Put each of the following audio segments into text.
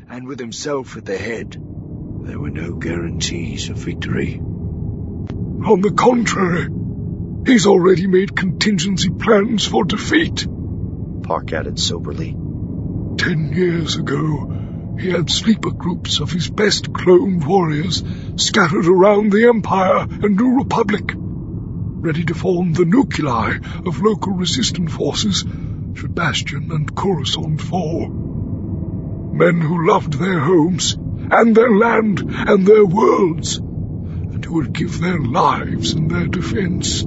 and with himself at the head, there were no guarantees of victory. On the contrary, he's already made contingency plans for defeat, Park added soberly. 10 years ago, he had sleeper groups of his best cloned warriors scattered around the Empire and New Republic, ready to form the nuclei of local resistant forces should Bastion and Coruscant fall. Men who loved their homes and their land and their worlds, and who would give their lives in their defense.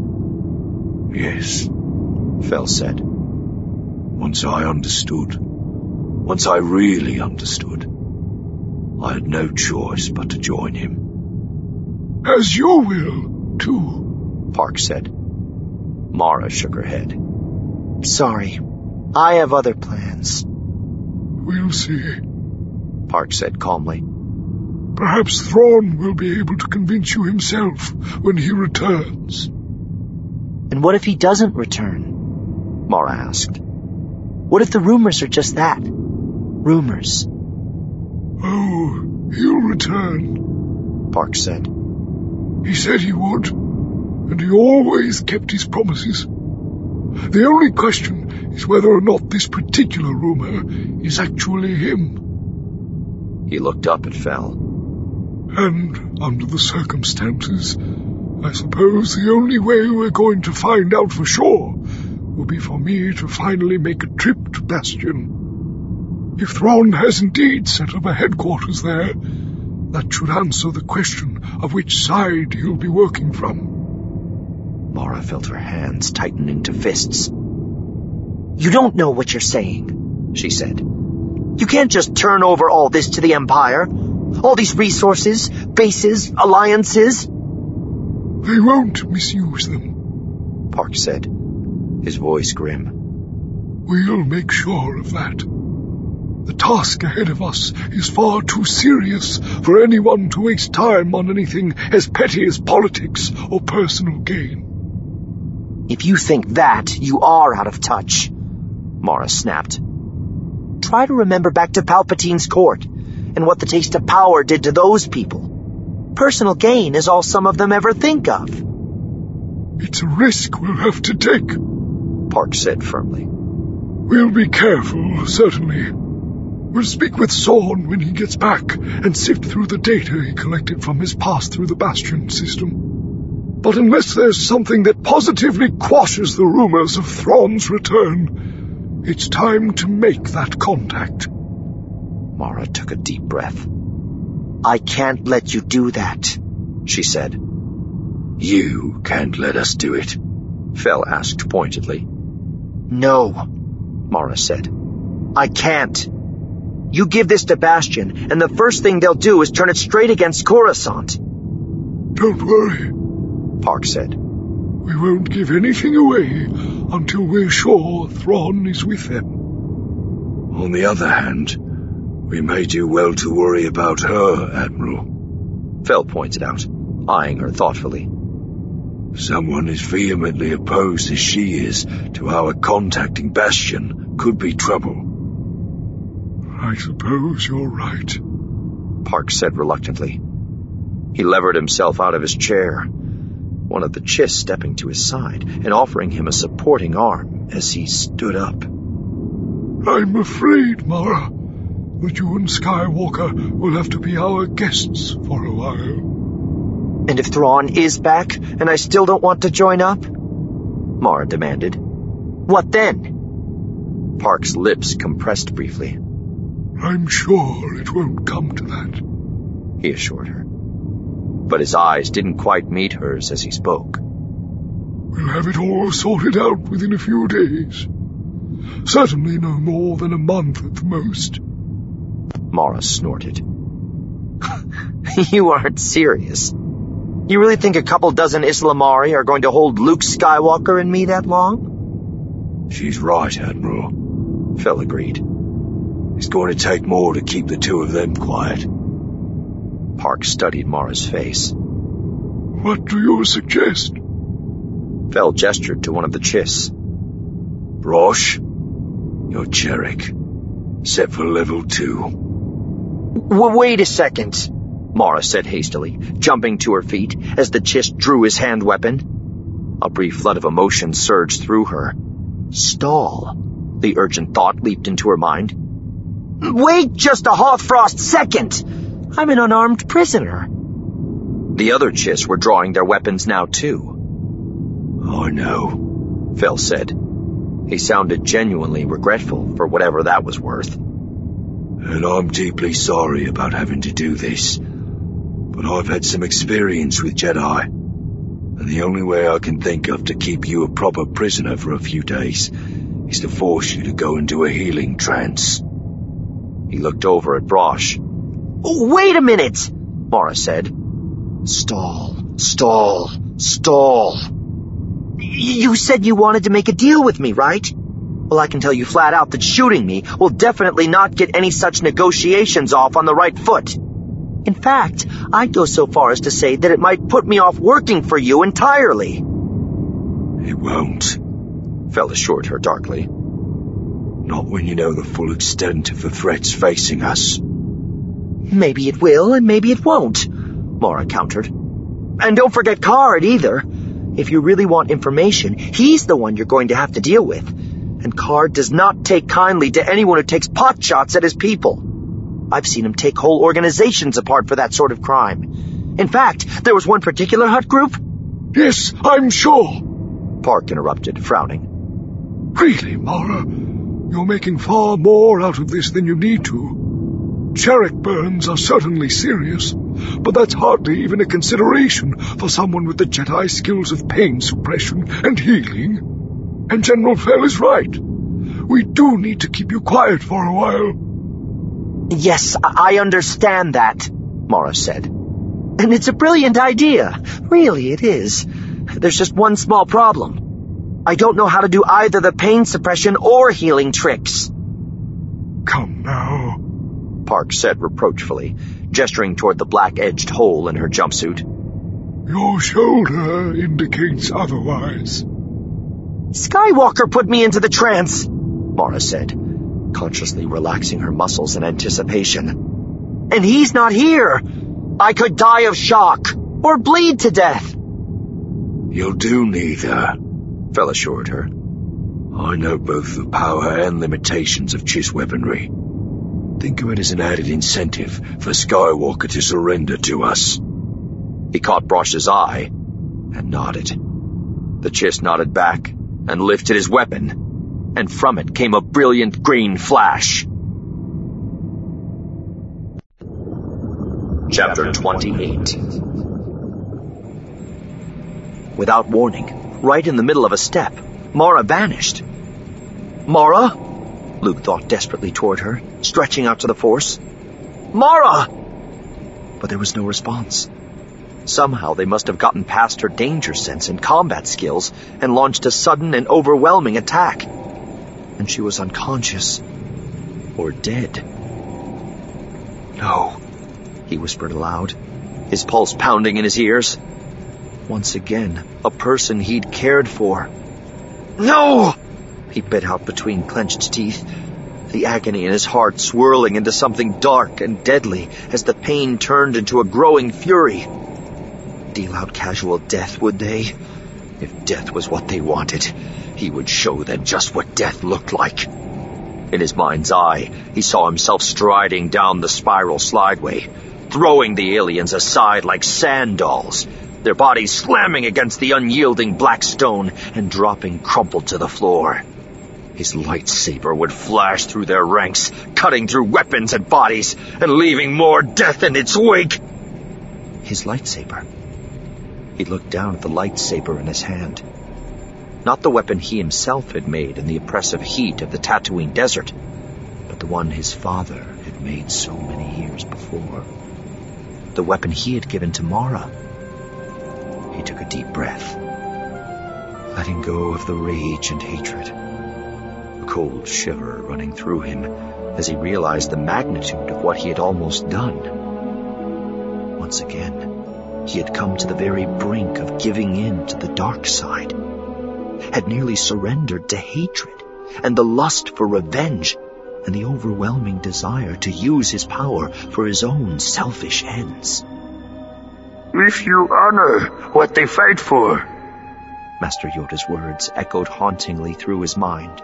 Yes, Fel said. Once I understood, once I really understood, I had no choice but to join him. As you will, too, Park said. Mara shook her head. Sorry, I have other plans. We'll see, Park said calmly. Perhaps Thrawn will be able to convince you himself when he returns. And what if he doesn't return? Mara asked. What if the rumors are just that? Rumors. Oh, he'll return, Park said. He said he would, and he always kept his promises. The only question is whether or not this particular rumor is actually him. He looked up at Fel. And, under the circumstances, I suppose the only way we're going to find out for sure will be for me to finally make a trip to Bastion. If Thrawn has indeed set up a headquarters there, that should answer the question of which side he'll be working from. Mara felt her hands tighten into fists. You don't know what you're saying, she said. You can't just turn over all this to the Empire. All these resources, bases, alliances. They won't misuse them, Park said, his voice grim. We'll make sure of that. The task ahead of us is far too serious for anyone to waste time on anything as petty as politics or personal gain. If you think that, you are out of touch, Mara snapped. Try to remember back to Palpatine's court and what the taste of power did to those people. Personal gain is all some of them ever think of. It's a risk we'll have to take, Park said firmly. We'll be careful, certainly. We'll speak with Sorn when he gets back and sift through the data he collected from his pass through the Bastion system. But unless there's something that positively quashes the rumors of Thrawn's return, it's time to make that contact. Mara took a deep breath. I can't let you do that, she said. You can't let us do it, Fel asked pointedly. No, Mara said. I can't. You give this to Bastion, and the first thing they'll do is turn it straight against Coruscant. Don't worry, Park said. We won't give anything away until we're sure Thrawn is with them. On the other hand, we may do well to worry about her, Admiral, Fel pointed out, eyeing her thoughtfully. Someone as vehemently opposed as she is to our contacting Bastion could be trouble. I suppose you're right, Park said reluctantly. He levered himself out of his chair, one of the Chiss stepping to his side and offering him a supporting arm as he stood up. I'm afraid, Mara, that you and Skywalker will have to be our guests for a while. And if Thrawn is back, and I still don't want to join up? Mara demanded. What then? Park's lips compressed briefly. I'm sure it won't come to that, he assured her. But his eyes didn't quite meet hers as he spoke. We'll have it all sorted out within a few days. Certainly no more than a month at the most. Mara snorted. You aren't serious. You really think a couple dozen Islamari are going to hold Luke Skywalker and me that long? She's right, Admiral, Fel agreed. It's going to take more to keep the two of them quiet. Park studied Mara's face. What do you suggest? Fel gestured to one of the Chiss. Rosh, you're Cherik, set for level 2. Wait a second, Mara said hastily, jumping to her feet as the Chiss drew his hand weapon. A brief flood of emotion surged through her. Stall, the urgent thought leaped into her mind. Wait just a Hothfrost second! I'm an unarmed prisoner. The other Chiss were drawing their weapons now, too. I know, Fell said. He sounded genuinely regretful for whatever that was worth. and I'm deeply sorry about having to do this, but I've had some experience with Jedi, and the only way I can think of to keep you a proper prisoner for a few days is to force you to go into a healing trance. He looked over at Brosh. Wait a minute, Mara said. Stall. You said you wanted to make a deal with me, right? Well, I can tell you flat out that shooting me will definitely not get any such negotiations off on the right foot. In fact, I'd go so far as to say that it might put me off working for you entirely. It won't, Fell assured her darkly. Not when you know the full extent of the threats facing us. Maybe it will, and maybe it won't, Mara countered. And don't forget Card, either. If you really want information, he's the one you're going to have to deal with. And Card does not take kindly to anyone who takes pot shots at his people. I've seen him take whole organizations apart for that sort of crime. In fact, there was one particular Hutt group. Yes, I'm sure. Park interrupted, frowning. Really, Mara, you're making far more out of this than you need to. Sherrick burns are certainly serious, but that's hardly even a consideration for someone with the Jedi skills of pain suppression and healing. And General Fell is right. We do need to keep you quiet for a while. Yes, I understand that, Mara said. And it's a brilliant idea. Really, it is. There's just one small problem. I don't know how to do either the pain suppression or healing tricks. Come now, Park said reproachfully, gesturing toward the black-edged hole in her jumpsuit. Your shoulder indicates otherwise. Skywalker put me into the trance, Mara said, consciously relaxing her muscles in anticipation. And he's not here. I could die of shock or bleed to death. You'll do neither, Fell assured her. I know both the power and limitations of Chiss weaponry. Think of it as an added incentive for Skywalker to surrender to us. He caught Brosh's eye and nodded. The Chiss nodded back and lifted his weapon, and from it came a brilliant green flash. Chapter 28. Without warning, right in the middle of a step, Mara vanished. Mara? Luke thought desperately toward her, stretching out to the Force. Mara! But there was no response. Somehow they must have gotten past her danger sense and combat skills and launched a sudden and overwhelming attack. And she was unconscious. Or dead. No, he whispered aloud, his pulse pounding in his ears. Once again, a person he'd cared for. No! He bit out between clenched teeth, the agony in his heart swirling into something dark and deadly as the pain turned into a growing fury. Deal out casual death, would they? If death was what they wanted, he would show them just what death looked like. In his mind's eye, he saw himself striding down the spiral slideway, throwing the aliens aside like sand dolls, their bodies slamming against the unyielding black stone and dropping crumpled to the floor. His lightsaber would flash through their ranks, cutting through weapons and bodies, and leaving more death in its wake. His lightsaber. He looked down at the lightsaber in his hand. Not the weapon he himself had made in the oppressive heat of the Tatooine desert, but the one his father had made so many years before. The weapon he had given to Mara. He took a deep breath, letting go of the rage and hatred. A cold shiver running through him as he realized the magnitude of what he had almost done. Once again, he had come to the very brink of giving in to the dark side, had nearly surrendered to hatred and the lust for revenge, and the overwhelming desire to use his power for his own selfish ends. If you honor what they fight for, Master Yoda's words echoed hauntingly through his mind.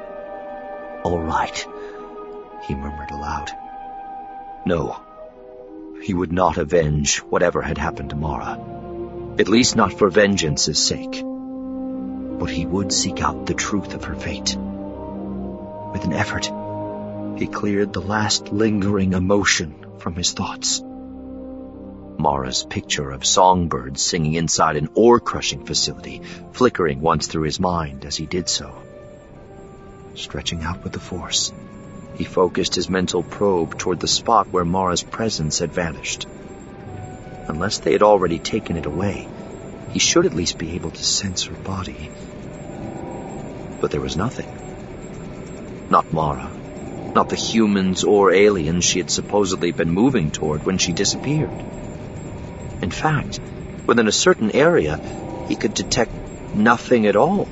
All right, he murmured aloud. No, he would not avenge whatever had happened to Mara, at least not for vengeance's sake. But he would seek out the truth of her fate. With an effort, he cleared the last lingering emotion from his thoughts. Mara's picture of songbirds singing inside an ore-crushing facility flickering once through his mind as he did so. Stretching out with the Force, he focused his mental probe toward the spot where Mara's presence had vanished. Unless they had already taken it away, he should at least be able to sense her body. But there was nothing. Not Mara, not the humans or aliens she had supposedly been moving toward when she disappeared. In fact, within a certain area, he could detect nothing at all.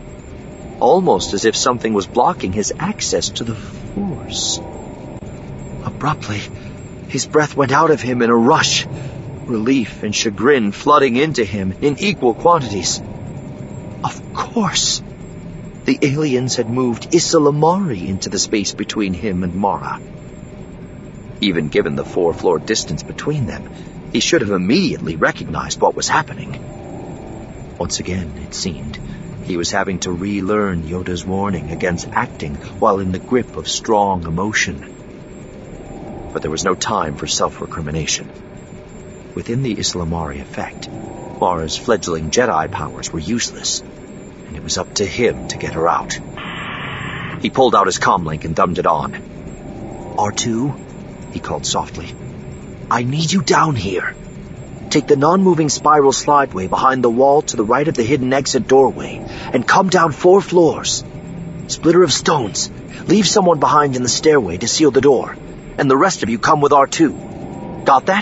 Almost as if something was blocking his access to the Force. Abruptly, his breath went out of him in a rush, relief and chagrin flooding into him in equal quantities. Of course! The aliens had moved Ysalamari into the space between him and Mara. Even given the 4-floor distance between them, he should have immediately recognized what was happening. Once again, it seemed, he was having to relearn Yoda's warning against acting while in the grip of strong emotion. But there was no time for self-recrimination. Within the Ysalamari effect, Mara's fledgling Jedi powers were useless, and it was up to him to get her out. He pulled out his comlink and thumbed it on. R2, he called softly. I need you down here. Take the non-moving spiral slideway behind the wall to the right of the hidden exit doorway, and come down 4 floors. Splitter of stones. Leave someone behind in the stairway to seal the door, and the rest of you come with R2. Got that?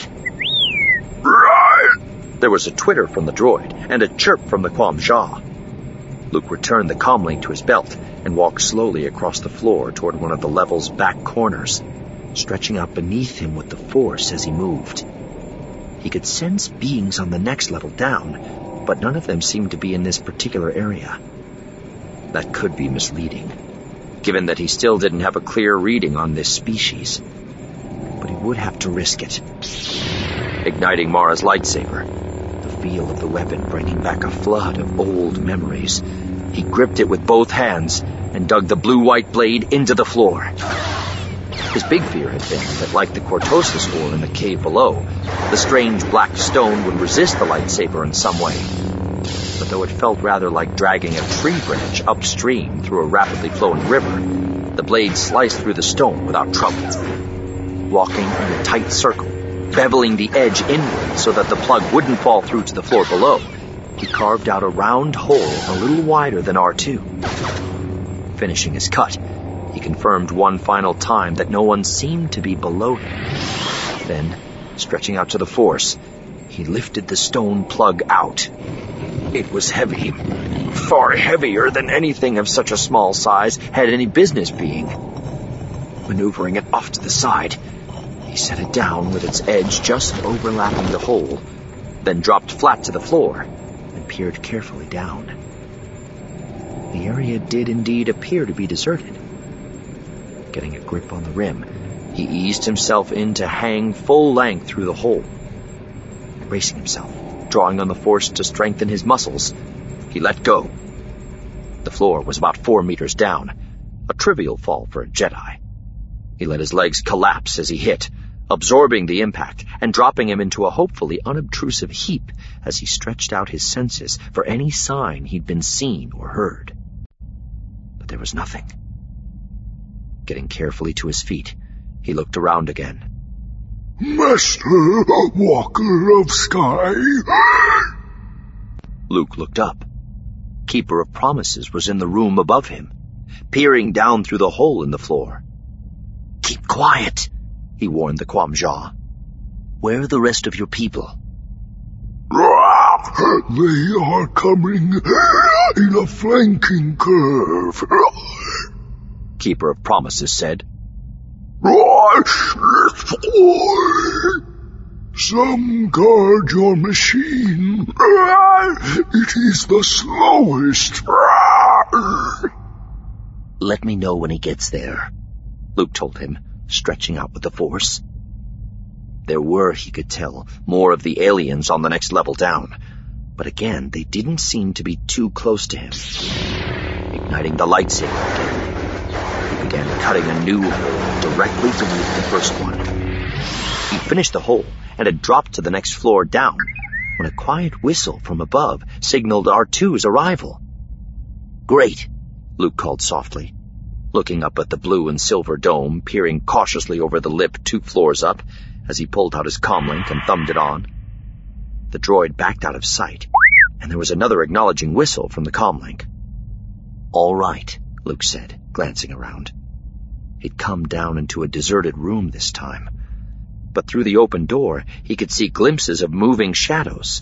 right! There was a twitter from the droid, and a chirp from the Quam Jha. Luke returned the comlink to his belt, and walked slowly across the floor toward one of the level's back corners, stretching out beneath him with the Force as he moved. He could sense beings on the next level down, but none of them seemed to be in this particular area. That could be misleading, given that he still didn't have a clear reading on this species. But he would have to risk it. Igniting Mara's lightsaber, the feel of the weapon bringing back a flood of old memories, he gripped it with both hands and dug the blue-white blade into the floor. His big fear had been that, like the Cortosis ore in the cave below, the strange black stone would resist the lightsaber in some way. But though it felt rather like dragging a tree branch upstream through a rapidly flowing river, the blade sliced through the stone without trouble. Walking in a tight circle, beveling the edge inward so that the plug wouldn't fall through to the floor below, he carved out a round hole a little wider than R2. Finishing his cut, he confirmed one final time that no one seemed to be below him. Then, stretching out to the Force, he lifted the stone plug out. It was heavy, far heavier than anything of such a small size had any business being. Maneuvering it off to the side, he set it down with its edge just overlapping the hole, then dropped flat to the floor and peered carefully down. The area did indeed appear to be deserted. Getting a grip on the rim, he eased himself in to hang full length through the hole. Bracing himself, drawing on the Force to strengthen his muscles, he let go. The floor was about 4 meters down, a trivial fall for a Jedi. He let his legs collapse as he hit, absorbing the impact and dropping him into a hopefully unobtrusive heap as he stretched out his senses for any sign he'd been seen or heard. But there was nothing. Getting carefully to his feet, he looked around again. Master Walker of Sky. Luke looked up. Keeper of Promises was in the room above him, peering down through the hole in the floor. Keep quiet, he warned the Quam Jha. Where are the rest of your people? They are coming in a flanking curve, Keeper of Promises said, Some guard your machine. It is the slowest. Let me know when he gets there, Luke told him, stretching out with the Force. There were, he could tell, more of the aliens on the next level down, but again, they didn't seem to be too close to him. Igniting the lightsaber again, he began cutting a new hole directly beneath the first one. He finished the hole and had dropped to the next floor down when a quiet whistle from above signaled R2's arrival. "Great," Luke called softly, looking up at the blue and silver dome, peering cautiously over the lip 2 floors up as he pulled out his comlink and thumbed it on. The droid backed out of sight, and there was another acknowledging whistle from the comlink. "All right," Luke said, glancing around. He'd come down into a deserted room this time, but through the open door he could see glimpses of moving shadows.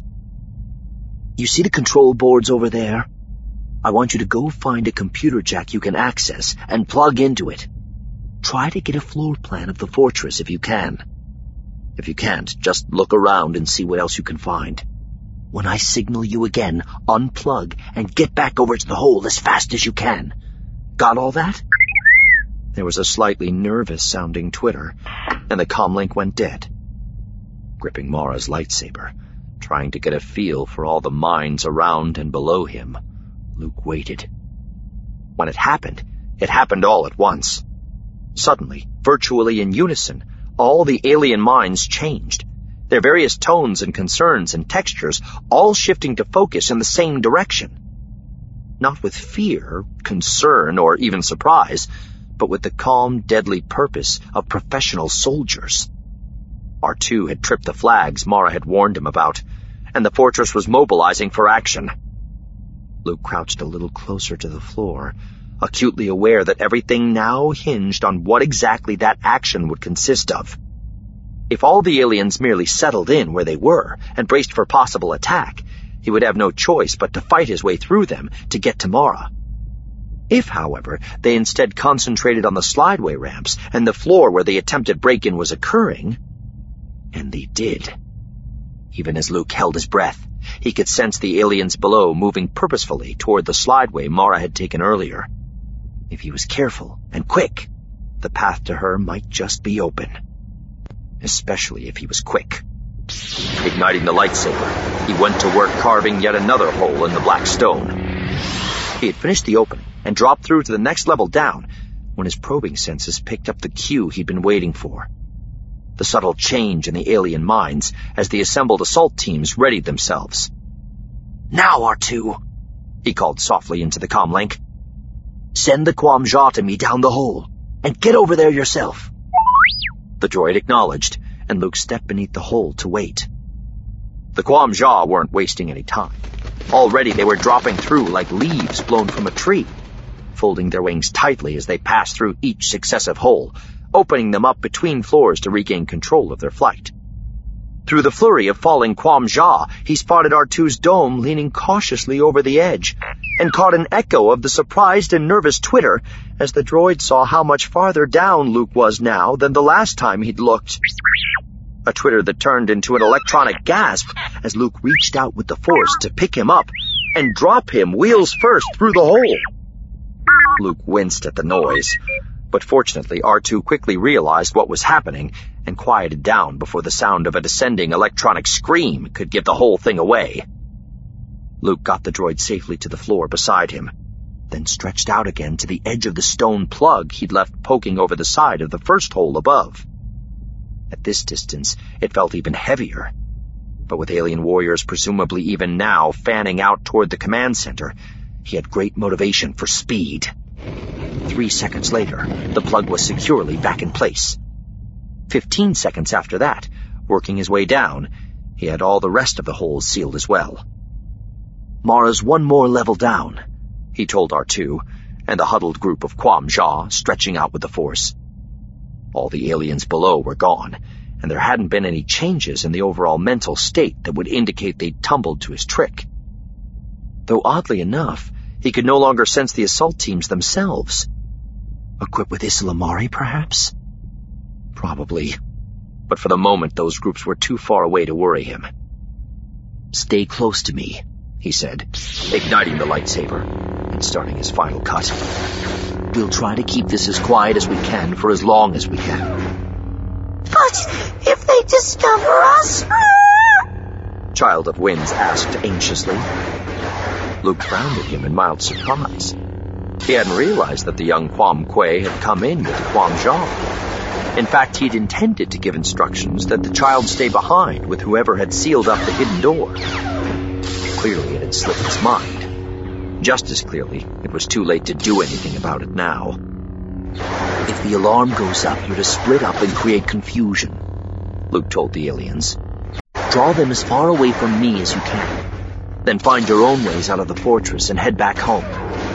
"You see the control boards over there? I want you to go find a computer jack you can access and plug into it. Try to get a floor plan of the fortress if you can. If you can't, just look around and see what else you can find. When I signal you again, unplug and get back over to the hole as fast as you can. Got all that?" There was a slightly nervous-sounding twitter, and the comlink went dead. Gripping Mara's lightsaber, trying to get a feel for all the minds around and below him, Luke waited. When it happened all at once. Suddenly, virtually in unison, all the alien minds changed, their various tones and concerns and textures all shifting to focus in the same direction. Not with fear, concern, or even surprise, but with the calm, deadly purpose of professional soldiers. R2 had tripped the flags Mara had warned him about, and the fortress was mobilizing for action. Luke crouched a little closer to the floor, acutely aware that everything now hinged on what exactly that action would consist of. If all the aliens merely settled in where they were and braced for possible attack, he would have no choice but to fight his way through them to get to Mara. If, however, they instead concentrated on the slideway ramps and the floor where the attempted break-in was occurring, and they did. Even as Luke held his breath, he could sense the aliens below moving purposefully toward the slideway Mara had taken earlier. If he was careful and quick, the path to her might just be open. Especially if he was quick. Igniting the lightsaber, he went to work carving yet another hole in the black stone. He had finished the opening and dropped through to the next level down when his probing senses picked up the cue he'd been waiting for. The subtle change in the alien minds as the assembled assault teams readied themselves. "Now, R2, he called softly into the comlink. "Send the Quam-Jar to me down the hole, and get over there yourself." The droid acknowledged, and Luke stepped beneath the hole to wait. The Quam-Jar weren't wasting any time. Already they were dropping through like leaves blown from a tree, folding their wings tightly as they passed through each successive hole, opening them up between floors to regain control of their flight. Through the flurry of falling Quam-Jar, he spotted R2's dome leaning cautiously over the edge, and caught an echo of the surprised and nervous twitter as the droid saw how much farther down Luke was now than the last time he'd looked. A twitter that turned into an electronic gasp as Luke reached out with the Force to pick him up and drop him wheels first through the hole. Luke winced at the noise, but fortunately R2 quickly realized what was happening and quieted down before the sound of a descending electronic scream could give the whole thing away. Luke got the droid safely to the floor beside him, then stretched out again to the edge of the stone plug he'd left poking over the side of the first hole above. At this distance, it felt even heavier, but with alien warriors presumably even now fanning out toward the command center, he had great motivation for speed. 3 seconds later, the plug was securely back in place. 15 seconds after that, working his way down, he had all the rest of the holes sealed as well. "Mara's one more level down," he told R2, and the huddled group of Quam-Jar stretching out with the Force. All the aliens below were gone, and there hadn't been any changes in the overall mental state that would indicate they'd tumbled to his trick. Though oddly enough, he could no longer sense the assault teams themselves. Equipped with Ysalamari, perhaps? Probably. But for the moment, those groups were too far away to worry him. "Stay close to me," he said, igniting the lightsaber and starting his final cut. "We'll try to keep this as quiet as we can for as long as we can." "But if they discover us?" Child of Winds asked anxiously. Luke frowned at him in mild surprise. He hadn't realized that the young Quam Quay had come in with the Quam Jha. In fact, he'd intended to give instructions that the child stay behind with whoever had sealed up the hidden door. Clearly, it had slipped his mind. Just as clearly, it was too late to do anything about it now. "If the alarm goes up, you're to split up and create confusion," Luke told the aliens. "Draw them as far away from me as you can. Then find your own ways out of the fortress and head back home."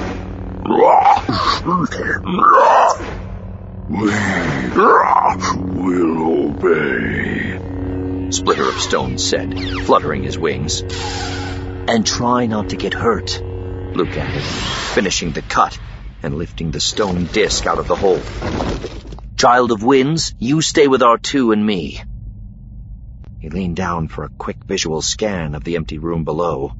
We will obey, Splitter of Stone said, fluttering his wings. "And try not to get hurt," Luke added, finishing the cut and lifting the stone disc out of the hole. "Child of Winds, you stay with R2 and me." He leaned down for a quick visual scan of the empty room below.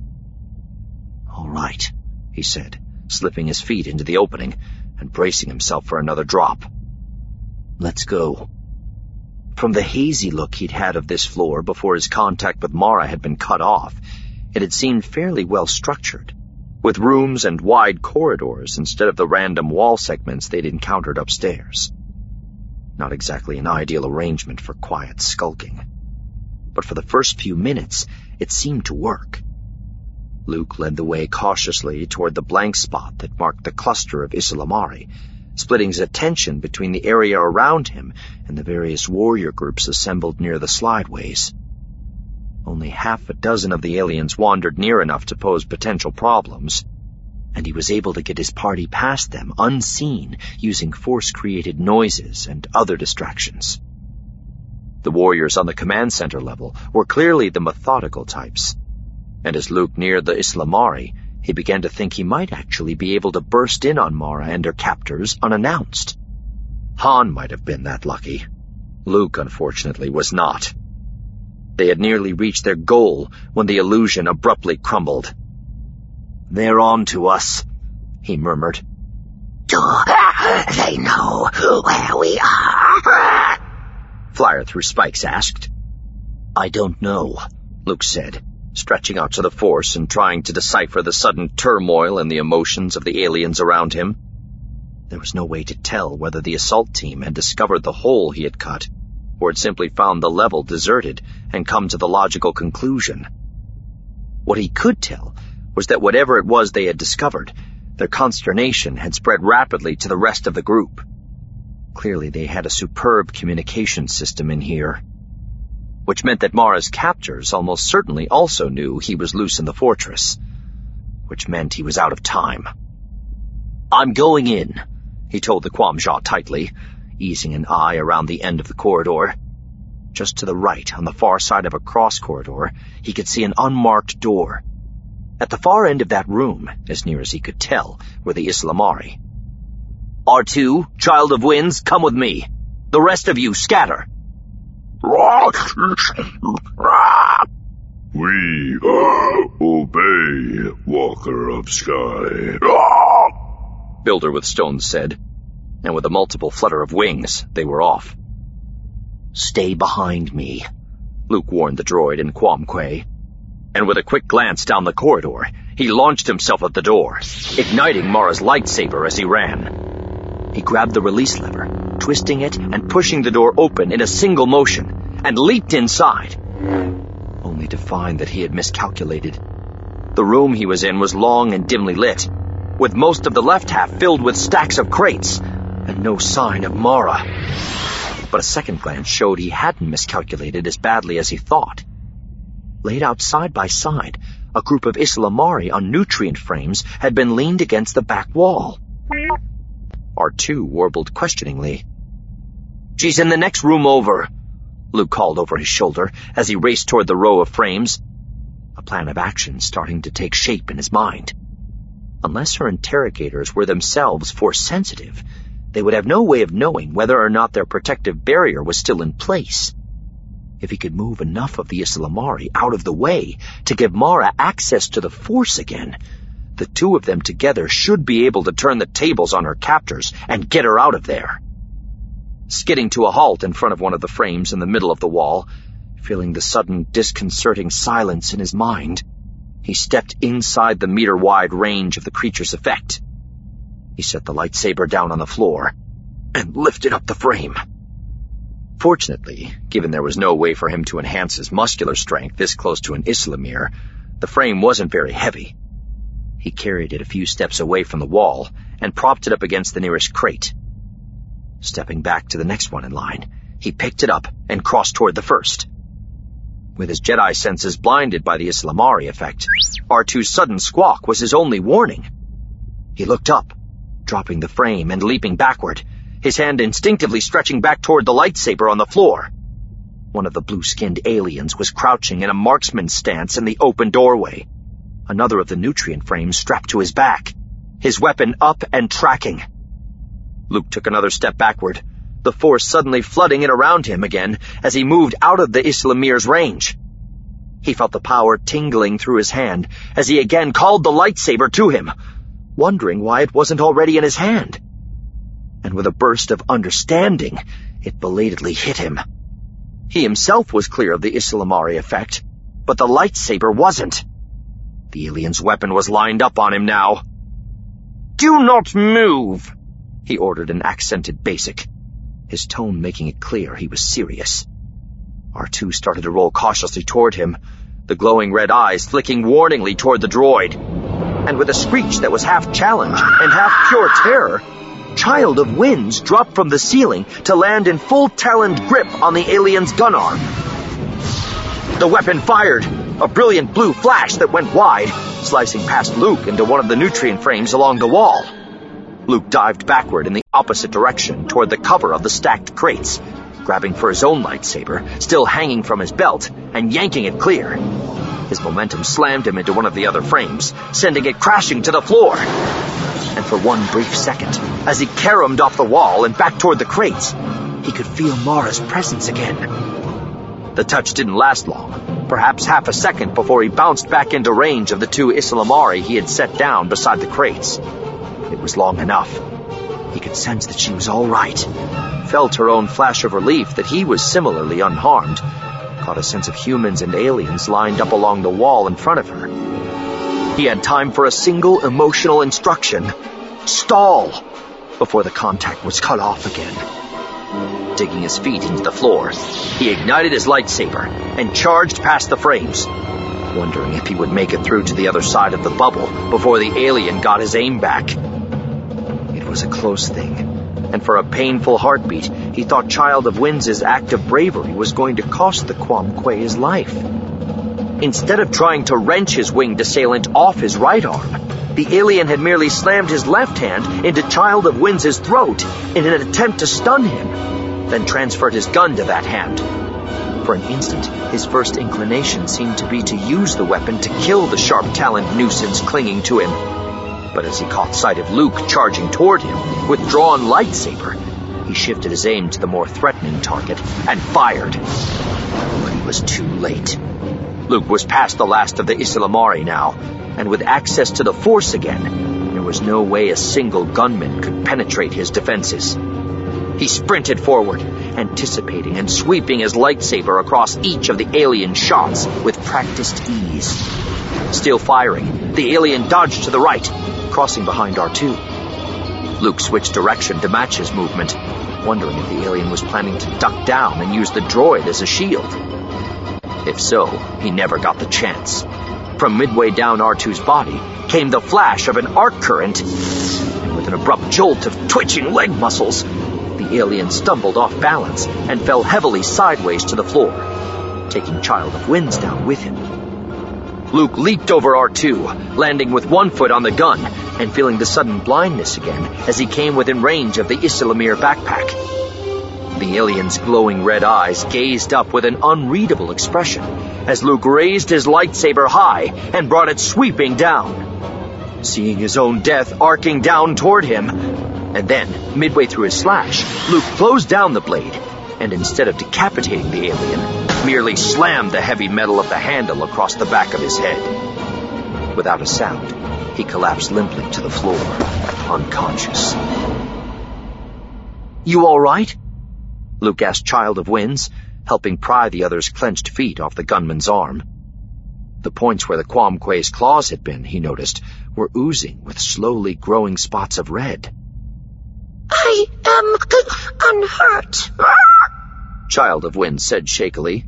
"All right," he said, slipping his feet into the opening and bracing himself for another drop. "Let's go." From the hazy look he'd had of this floor before his contact with Mara had been cut off, it had seemed fairly well structured, with rooms and wide corridors instead of the random wall segments they'd encountered upstairs. Not exactly an ideal arrangement for quiet skulking. But for the first few minutes, it seemed to work. Luke led the way cautiously toward the blank spot that marked the cluster of Islamari, splitting his attention between the area around him and the various warrior groups assembled near the slideways. Only half a dozen of the aliens wandered near enough to pose potential problems, and he was able to get his party past them unseen using Force-created noises and other distractions. The warriors on the command center level were clearly the methodical types, and as Luke neared the Islamari, he began to think he might actually be able to burst in on Mara and her captors unannounced. Han might have been that lucky. Luke, unfortunately, was not. They had nearly reached their goal when the illusion abruptly crumbled. "They're on to us," he murmured. "Do they know where we are?" Flyer Through Spikes asked. "I don't know," Luke said, stretching out to the Force and trying to decipher the sudden turmoil and the emotions of the aliens around him. There was no way to tell whether the assault team had discovered the hole he had cut, or had simply found the level deserted and come to the logical conclusion. What he could tell was that whatever it was they had discovered, their consternation had spread rapidly to the rest of the group. Clearly they had a superb communication system in here, which meant that Mara's captors almost certainly also knew he was loose in the fortress, which meant he was out of time. "I'm going in," he told the Quam Jha tightly, easing an eye around the end of the corridor. Just to the right, on the far side of a cross corridor, he could see an unmarked door. At the far end of that room, as near as he could tell, were the Islamari. "R2, Child of Winds, come with me. The rest of you, scatter." We obey, Walker of Sky. Builder with Stone said, and with a multiple flutter of wings, they were off. "Stay behind me," Luke warned the droid in Quam Quay, and with a quick glance down the corridor, he launched himself at the door, igniting Mara's lightsaber as he ran. He grabbed the release lever, twisting it and pushing the door open in a single motion, and leaped inside, only to find that he had miscalculated. The room he was in was long and dimly lit, with most of the left half filled with stacks of crates, and no sign of Mara. But a second glance showed he hadn't miscalculated as badly as he thought. Laid out side by side, a group of Islamari on nutrient frames had been leaned against the back wall. R2 warbled questioningly. "She's in the next room over," Luke called over his shoulder as he raced toward the row of frames, a plan of action starting to take shape in his mind. Unless her interrogators were themselves Force-sensitive, they would have no way of knowing whether or not their protective barrier was still in place. If he could move enough of the Islamari out of the way to give Mara access to the Force again, the two of them together should be able to turn the tables on her captors and get her out of there. Skidding to a halt in front of one of the frames in the middle of the wall, feeling the sudden disconcerting silence in his mind, he stepped inside the meter-wide range of the creature's effect. He set the lightsaber down on the floor and lifted up the frame. Fortunately, given there was no way for him to enhance his muscular strength this close to an Islamir, the frame wasn't very heavy. He carried it a few steps away from the wall and propped it up against the nearest crate. Stepping back to the next one in line, he picked it up and crossed toward the first. With his Jedi senses blinded by the Islamari effect, R2's sudden squawk was his only warning. He looked up, dropping the frame and leaping backward, his hand instinctively stretching back toward the lightsaber on the floor. One of the blue-skinned aliens was crouching in a marksman's stance in the open doorway. Another of the nutrient frames strapped to his back, his weapon up and tracking. Luke took another step backward, the Force suddenly flooding it around him again as he moved out of the Islamir's range. He felt the power tingling through his hand as he again called the lightsaber to him, wondering why it wasn't already in his hand. And with a burst of understanding, it belatedly hit him. He himself was clear of the Islamari effect, but the lightsaber wasn't. The alien's weapon was lined up on him now. "Do not move," he ordered in accented basic, his tone making it clear he was serious. R2 started to roll cautiously toward him, the glowing red eyes flicking warningly toward the droid. And with a screech that was half challenge and half pure terror, Child of Winds dropped from the ceiling to land in full taloned grip on the alien's gun arm. The weapon fired, a brilliant blue flash that went wide, slicing past Luke into one of the nutrient frames along the wall. Luke dived backward in the opposite direction toward the cover of the stacked crates, grabbing for his own lightsaber, still hanging from his belt, and yanking it clear. His momentum slammed him into one of the other frames, sending it crashing to the floor. And for one brief second, as he caromed off the wall and back toward the crates, he could feel Mara's presence again. The touch didn't last long, perhaps half a second before he bounced back into range of the two Islamari he had set down beside the crates. It was long enough. He could sense that she was all right, felt her own flash of relief that he was similarly unharmed, caught a sense of humans and aliens lined up along the wall in front of her. He had time for a single emotional instruction: stall, before the contact was cut off again. Digging his feet into the floor, he ignited his lightsaber and charged past the frames, wondering if he would make it through to the other side of the bubble before the alien got his aim back. It was a close thing, and for a painful heartbeat, he thought Child of Winds' act of bravery was going to cost the Quam Quay his life. Instead of trying to wrench his winged assailant off his right arm, the alien had merely slammed his left hand into Child of Winds' throat in an attempt to stun him, then transferred his gun to that hand. For an instant, his first inclination seemed to be to use the weapon to kill the sharp-taloned nuisance clinging to him. But as he caught sight of Luke charging toward him with drawn lightsaber, he shifted his aim to the more threatening target and fired. But he was too late. Luke was past the last of the Islamari now, and with access to the Force again, there was no way a single gunman could penetrate his defenses. He sprinted forward, anticipating and sweeping his lightsaber across each of the alien shots with practiced ease. Still firing, the alien dodged to the right, crossing behind R2. Luke switched direction to match his movement, wondering if the alien was planning to duck down and use the droid as a shield. If so, he never got the chance. From midway down R2's body came the flash of an arc current, and with an abrupt jolt of twitching leg muscles, the alien stumbled off balance and fell heavily sideways to the floor, taking Child of Winds down with him. Luke leaped over R2, landing with one foot on the gun and feeling the sudden blindness again as he came within range of the Islamir backpack. The alien's glowing red eyes gazed up with an unreadable expression as Luke raised his lightsaber high and brought it sweeping down. Seeing his own death arcing down toward him, And then, midway through his slash, Luke closed down the blade, and instead of decapitating the alien, merely slammed the heavy metal of the handle across the back of his head. Without a sound, he collapsed limply to the floor, unconscious. "You all right?" Luke asked Child of Winds, helping pry the other's clenched feet off the gunman's arm. The points where the Quamquay's claws had been, he noticed, were oozing with slowly growing spots of red. I am unhurt. Child of Winds said shakily.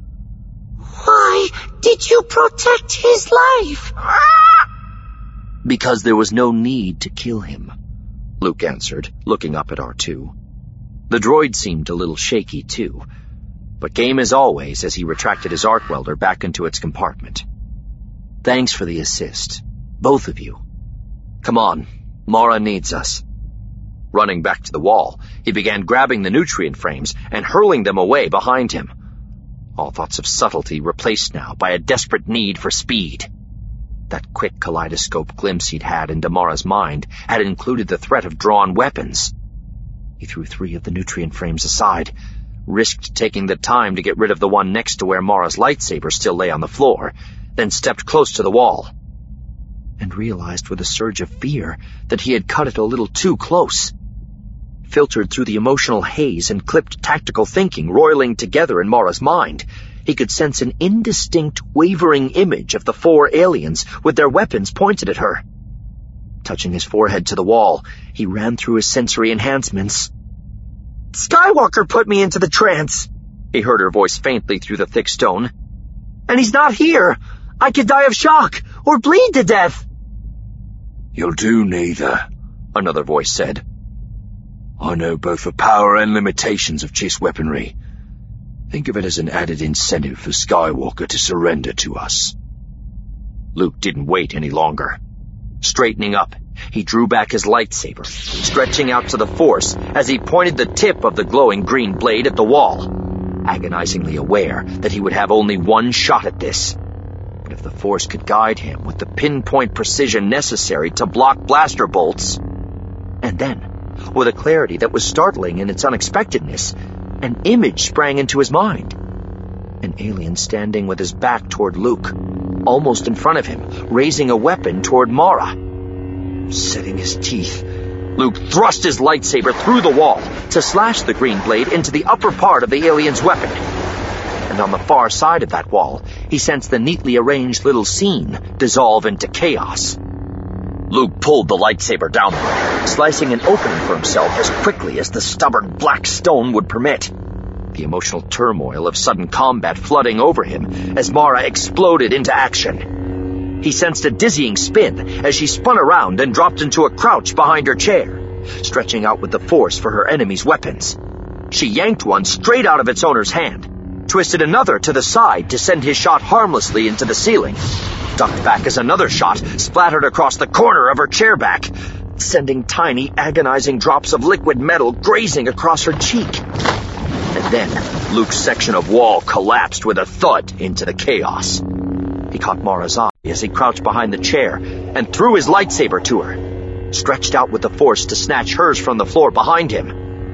Why did you protect his life? Because there was no need to kill him, Luke answered, looking up at R2. The droid seemed a little shaky, too, but game as always as he retracted his arc welder back into its compartment. Thanks for the assist, both of you. Come on, Mara needs us. Running back to the wall, he began grabbing the nutrient frames and hurling them away behind him. All thoughts of subtlety replaced now by a desperate need for speed. That quick kaleidoscope glimpse he'd had into Mara's mind had included the threat of drawn weapons. He threw 3 of the nutrient frames aside, risked taking the time to get rid of the one next to where Mara's lightsaber still lay on the floor, then stepped close to the wall, and realized with a surge of fear that he had cut it a little too close. Filtered through the emotional haze and clipped tactical thinking roiling together in Mara's mind, he could sense an indistinct, wavering image of the 4 aliens with their weapons pointed at her. Touching his forehead to the wall, he ran through his sensory enhancements. "Skywalker put me into the trance," he heard her voice faintly through the thick stone. "And he's not here. I could die of shock or bleed to death." "You'll do neither," another voice said. "I know both the power and limitations of Chiss weaponry. Think of it as an added incentive for Skywalker to surrender to us." Luke didn't wait any longer. Straightening up, he drew back his lightsaber, stretching out to the Force as he pointed the tip of the glowing green blade at the wall, agonizingly aware that he would have only one shot at this. But if the Force could guide him with the pinpoint precision necessary to block blaster bolts... And then, with a clarity that was startling in its unexpectedness, an image sprang into his mind. An alien standing with his back toward Luke, almost in front of him, raising a weapon toward Mara. Setting his teeth, Luke thrust his lightsaber through the wall to slash the green blade into the upper part of the alien's weapon. And on the far side of that wall, he sensed the neatly arranged little scene dissolve into chaos. Luke pulled the lightsaber downward, slicing an opening for himself as quickly as the stubborn black stone would permit. The emotional turmoil of sudden combat flooding over him as Mara exploded into action. He sensed a dizzying spin as she spun around and dropped into a crouch behind her chair, stretching out with the Force for her enemy's weapons. She yanked one straight out of its owner's hand, twisted another to the side to send his shot harmlessly into the ceiling, ducked back as another shot splattered across the corner of her chair back, sending tiny, agonizing drops of liquid metal grazing across her cheek. And then Luke's section of wall collapsed with a thud into the chaos. He caught Mara's eye as he crouched behind the chair and threw his lightsaber to her, stretched out with the Force to snatch hers from the floor behind him.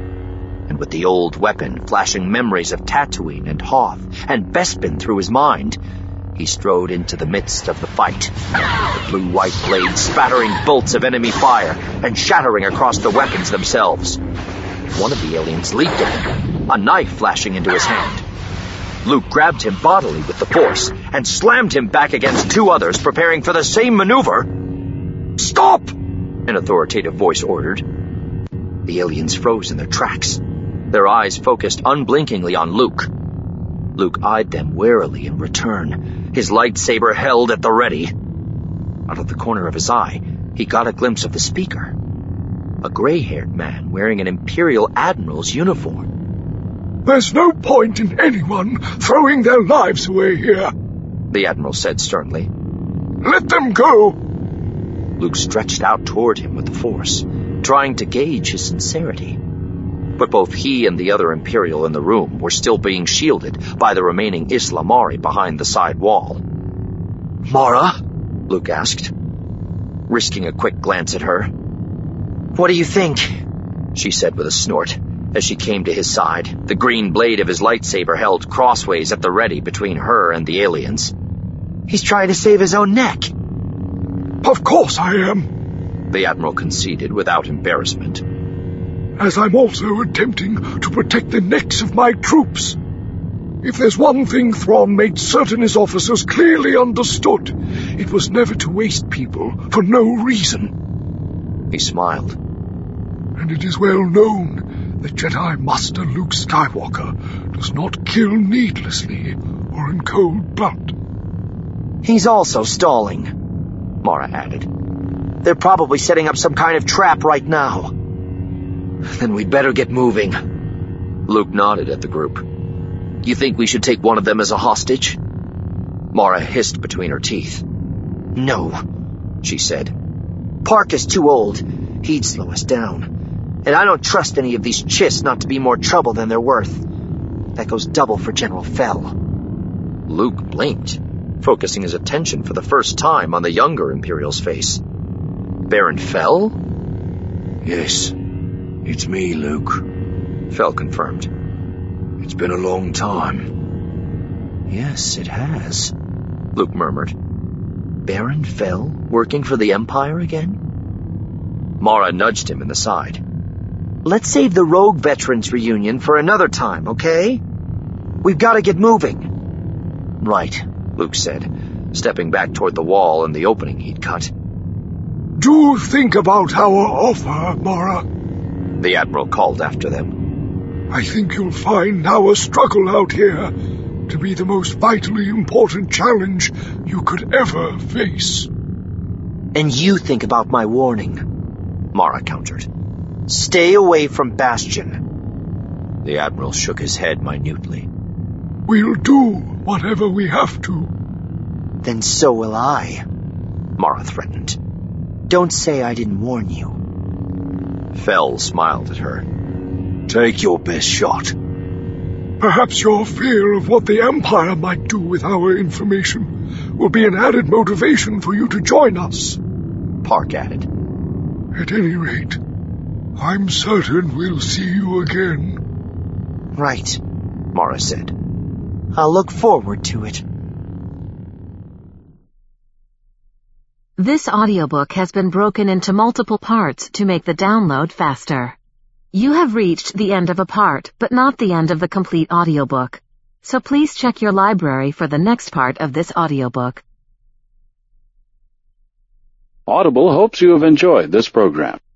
And with the old weapon flashing memories of Tatooine and Hoth and Bespin through his mind, he strode into the midst of the fight, the blue-white blade spattering bolts of enemy fire and shattering across the weapons themselves. One of the aliens leaped at him, a knife flashing into his hand. Luke grabbed him bodily with the Force and slammed him back against 2 others preparing for the same maneuver. "Stop!" an authoritative voice ordered. The aliens froze in their tracks, their eyes focused unblinkingly on Luke. Luke eyed them warily in return, his lightsaber held at the ready. Out of the corner of his eye, he got a glimpse of the speaker. A gray-haired man wearing an Imperial Admiral's uniform. "There's no point in anyone throwing their lives away here," the Admiral said sternly. "Let them go." Luke stretched out toward him with the Force, trying to gauge his sincerity. But both he and the other Imperial in the room were still being shielded by the remaining Islamari behind the side wall. "Mara?" Luke asked, risking a quick glance at her. "What do you think?" she said with a snort, as she came to his side, the green blade of his lightsaber held crossways at the ready between her and the aliens. He's trying to save his own neck. Of course I am, the Admiral conceded without embarrassment. As I'm also attempting to protect the necks of my troops. If there's one thing Thrawn made certain his officers clearly understood, it was never to waste people for no reason. He smiled. And it is well known that Jedi Master Luke Skywalker does not kill needlessly or in cold blood. He's also stalling, Mara added. They're probably setting up some kind of trap right now. Then we'd better get moving. Luke nodded at the group. You think we should take one of them as a hostage? Mara hissed between her teeth. No, she said. Park is too old. He'd slow us down. And I don't trust any of these Chiss not to be more trouble than they're worth. That goes double for General Fell. Luke blinked, focusing his attention for the first time on the younger Imperial's face. Baron Fell? Yes, it's me, Luke, Fell confirmed. It's been a long time. Yes, it has, Luke murmured. Baron Fell working for the Empire again? Mara nudged him in the side. Let's save the Rogue Veterans reunion for another time, okay? We've got to get moving. Right, Luke said, stepping back toward the wall and the opening he'd cut. Do think about our offer, Mara, the Admiral called after them. I think you'll find our struggle out here to be the most vitally important challenge you could ever face. And you think about my warning, Mara countered. Stay away from Bastion. The Admiral shook his head minutely. We'll do whatever we have to. Then so will I, Mara threatened. Don't say I didn't warn you. Fell smiled at her. Take your best shot. Perhaps your fear of what the Empire might do with our information will be an added motivation for you to join us, Park added. At any rate, I'm certain we'll see you again. Right, Mara said. I'll look forward to it. This audiobook has been broken into multiple parts to make the download faster. You have reached the end of a part, but not the end of the complete audiobook. So please check your library for the next part of this audiobook. Audible hopes you have enjoyed this program.